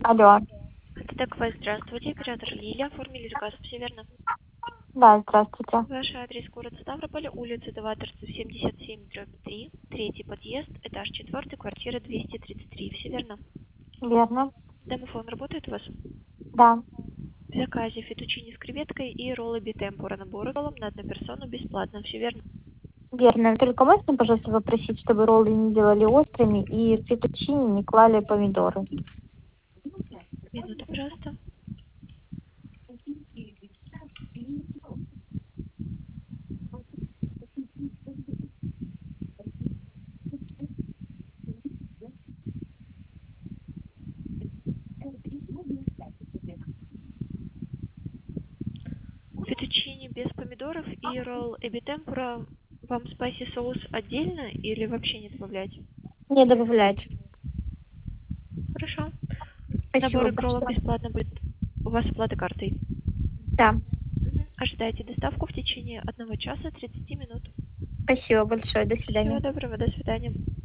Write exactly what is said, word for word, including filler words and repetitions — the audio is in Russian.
Алло. Это ТКВ, здравствуйте, оператор Лилия, оформили заказ, все верно? Да, здравствуйте. Ваш адрес город Ставрополь, улица два торцев семьдесят семь, дробь три, третий подъезд, этаж четвертый, квартира двести тридцать три, все верно? Верно. Домофон работает у вас? Да. В заказе фетучини с креветкой и роллы битемпура набор роллом на одну персону бесплатно, все верно? Верно. Только можно, пожалуйста, попросить, чтобы роллы не делали острыми и в фетучини не клали помидоры? Минуту, пожалуйста. Фетучини без помидоров и ролл эбитемпура вам спайси соус отдельно или вообще не добавлять? Не добавлять. Хорошо. Спасибо Набор роллов большое. бесплатно будет. У вас оплата картой. Да. Ожидайте доставку в течение одного часа тридцати минут. Спасибо большое. До Всего свидания. доброго, до свидания.